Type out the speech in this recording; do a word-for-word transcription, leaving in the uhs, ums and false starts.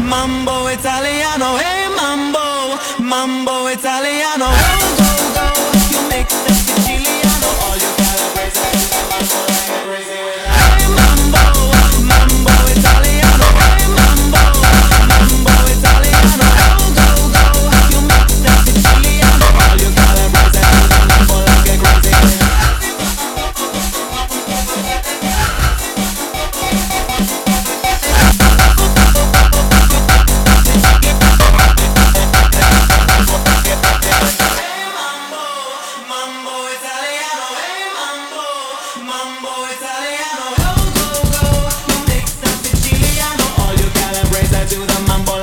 mambo italiano, hey mambo, mambo italiano. Go, go, go, you mix the Siciliano, all you calabrese do the mambo like a crazy with that. Hey mambo, mambo italiano, hey mambo, mambo italiano. Go, go, go, you mix the Siciliano, all you calabrese do the mambo like a crazy with that. Do the mambo